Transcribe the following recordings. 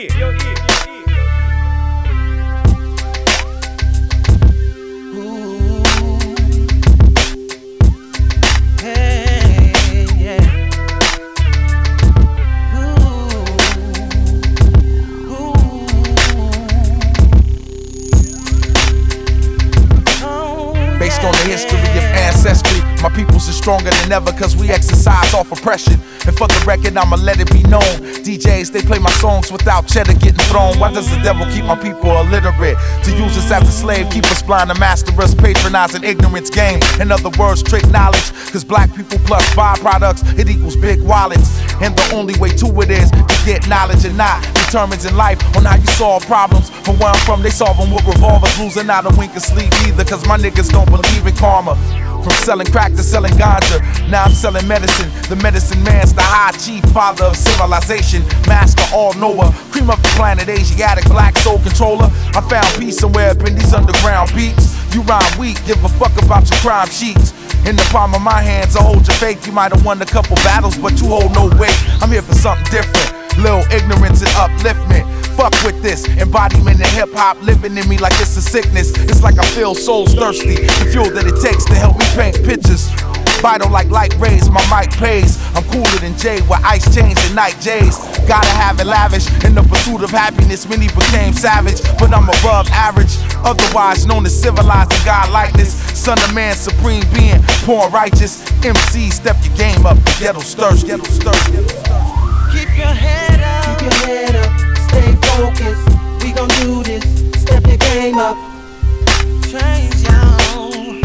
Based on the history of ancestry, my peoples is stronger than ever cause we exercise off oppression. And for the record, I'ma let it be known, DJs, they play my songs without cheddar getting thrown. Why does the devil keep my people illiterate? To use us as a slave, keep us blind and master us, patronizing ignorance game. In other words, trick knowledge, cause black people plus byproducts, it equals big wallets. And the only way to it is to get knowledge and not determines in life on how you solve problems. From where I'm from, they solve them with revolvers, losing out a wink of sleep either, cause my niggas don't believe in karma. From selling crack to selling ganja, now I'm selling medicine. The medicine man's the high chief, father of civilization, master all knower, cream of the planet, Asiatic, black soul controller. I found peace somewhere up in these underground beats. You rhyme weak, give a fuck about your crime sheets. In the palm of my hands, I hold your faith. You might have won a couple battles, but you hold no weight. I'm here for something different, little ignorance and upliftment. Fuck with this embodiment of hip-hop living in me like it's a sickness. It's like I feel souls thirsty, the fuel that it takes to help me paint pictures. Vital like light rays, my mic pays. I'm cooler than Jay with ice chains and night J's. Gotta have it lavish, in the pursuit of happiness many became savage. But I'm above average, otherwise known as civilized and God-likeness. Son of man, supreme being, born righteous. MC, step your game up, the ghetto's thirst, ghetto's thirst, ghetto's thirst. Keep your head up, keep your head up, stay focused, we gon' do this, step your game up. Change y'all.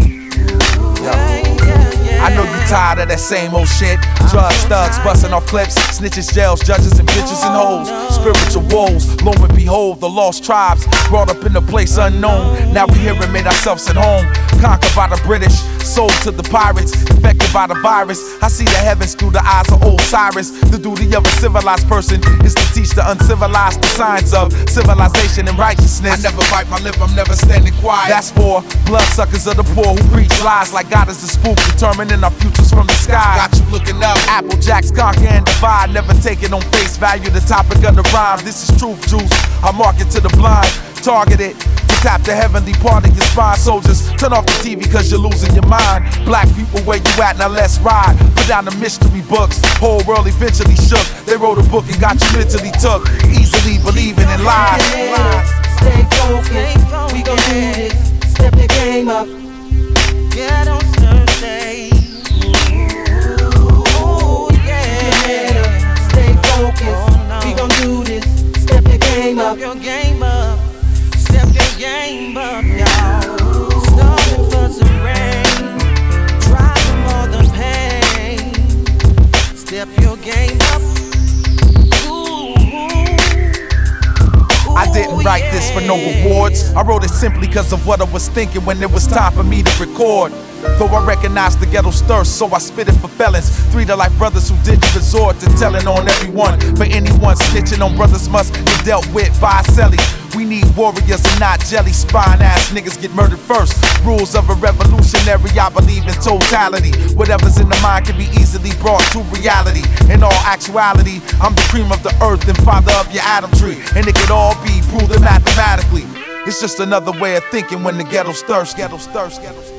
I know you tired of that same old shit. Drugs, thugs, busting off clips, snitches, jails, judges, and bitches and hoes. Spiritual woes, lo and behold, the lost tribes brought up in a place unknown. Now we here and made ourselves at home. Conquered by the British, sold to the pirates, infected by the virus. I see the heavens through the eyes of Osiris. The duty of a civilized person is to teach the uncivilized the science of civilization and righteousness. I never bite my lip, I'm never standing quiet. That's for bloodsuckers of the poor who preach lies like God is a spook, determining our futures from the sky. Got you looking up, Applejacks conquer and divide, never taking on face value the topic of the rhyme. This is truth juice, I market to the blind, targeted to tap the heavenly part of your spine. Soldiers, turn off the TV cause you're losing your mind. Black people, where you at, now let's ride. Put down the mystery books, whole world eventually shook. They wrote a book and got you mentally took, easily believing in lies. Stay focused, we gon' do this, step your game up. Get on Thursday. Ooh, yeah. Stay focused, we gon' do this, step your game up. Step your game up, step your game up, y'all. Starting for some rain, driving more than pain. Step your game up. I didn't write this for no rewards. I wrote it simply cause of what I was thinking when it was time for me to record. Though I recognize the ghetto's thirst, so I spit it for felons. 3 to life brothers who didn't resort to telling on everyone. For anyone snitching on brothers must be dealt with by a celly. We need warriors and not jelly spine ass niggas get murdered first. Rules of a revolutionary, I believe in totality. Whatever's in the mind can be easily brought to reality. In all actuality, I'm the cream of the earth and father of your Adam tree. And it could all be proven mathematically. It's just another way of thinking when the ghetto's thirst, ghetto's thirst, ghetto's thirst.